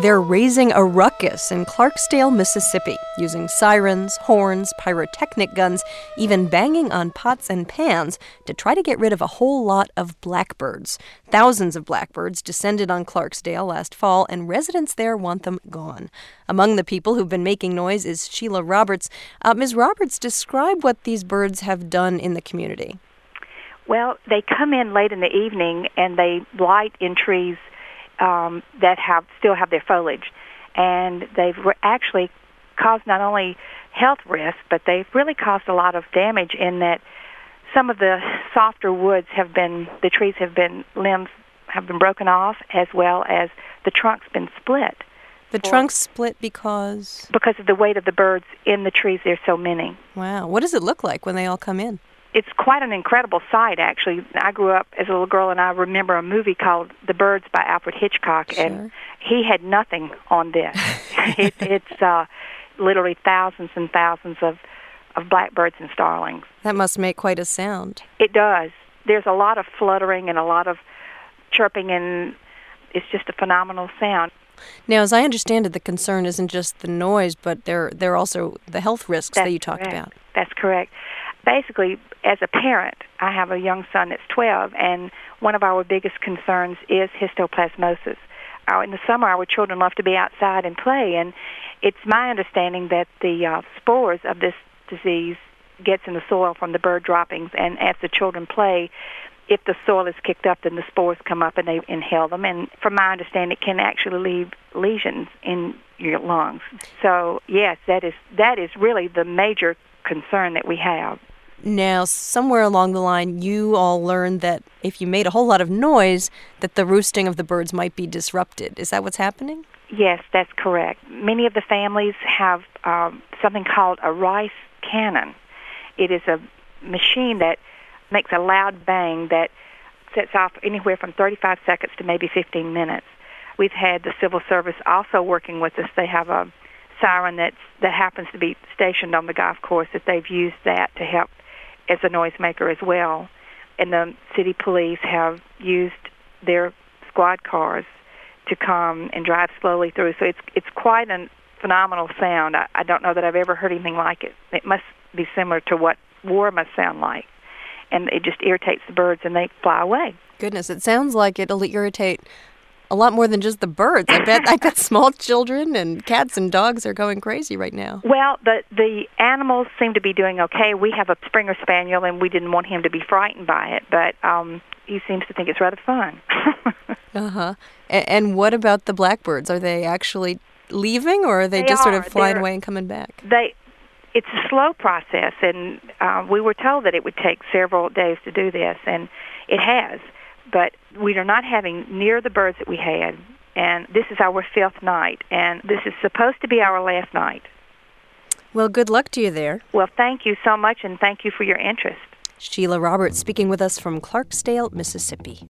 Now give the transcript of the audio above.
They're raising a ruckus in Clarksdale, Mississippi, using sirens, horns, pyrotechnic guns, even banging on pots and pans to try to get rid of a whole lot of blackbirds. Thousands of blackbirds descended on Clarksdale last fall, and residents there want them gone. Among the people who've been making noise is Sheila Roberts. Ms. Roberts, describe what these birds have done in the community. Well, they come in late in the evening and they light in trees that still have their foliage, and they've actually caused not only health risks, but they've really caused a lot of damage in that some of the softer woods limbs have been broken off, as well as the trunk's been split. The trunk's split because? Because of the weight of the birds in the trees. There's so many. Wow. What does it look like when they all come in? It's quite an incredible sight, actually. I grew up as a little girl, and I remember a movie called The Birds by Alfred Hitchcock, Sure. and he had nothing on this. It's literally thousands and thousands of blackbirds and starlings. That must make quite a sound. It does. There's a lot of fluttering and a lot of chirping, and it's just a phenomenal sound. Now, as I understand it, the concern isn't just the noise, but there are also the health risks that you talked about. That's correct. Basically, as a parent, I have a young son that's 12, and one of our biggest concerns is histoplasmosis. In the summer, our children love to be outside and play, and it's my understanding that the spores of this disease gets in the soil from the bird droppings, and as the children play, if the soil is kicked up, then the spores come up and they inhale them, and from my understanding, it can actually leave lesions in your lungs. So, yes, that is really the major concern that we have. Now, somewhere along the line, you all learned that if you made a whole lot of noise, that the roosting of the birds might be disrupted. Is that what's happening? Yes, that's correct. Many of the families have something called a rice cannon. It is a machine that makes a loud bang that sets off anywhere from 35 seconds to maybe 15 minutes. We've had the civil service also working with us. They have a siren that happens to be stationed on the golf course that they've used that to help as a noisemaker as well. And the city police have used their squad cars to come and drive slowly through. So it's quite a phenomenal sound. I don't know that I've ever heard anything like it. It must be similar to what war must sound like. And it just irritates the birds and they fly away. Goodness, it sounds like it'll irritate a lot more than just the birds. I bet small children and cats and dogs are going crazy right now. Well, the animals seem to be doing okay. We have a Springer Spaniel, and we didn't want him to be frightened by it, but he seems to think it's rather fun. Uh-huh. And what about the blackbirds? Are they actually leaving, or are they just sort of flying away and coming back? It's a slow process, and we were told that it would take several days to do this, and it has. But we are not having near the birds that we had, and this is our 5th night, and this is supposed to be our last night. Well, good luck to you there. Well, thank you so much, and thank you for your interest. Sheila Roberts speaking with us from Clarksdale, Mississippi.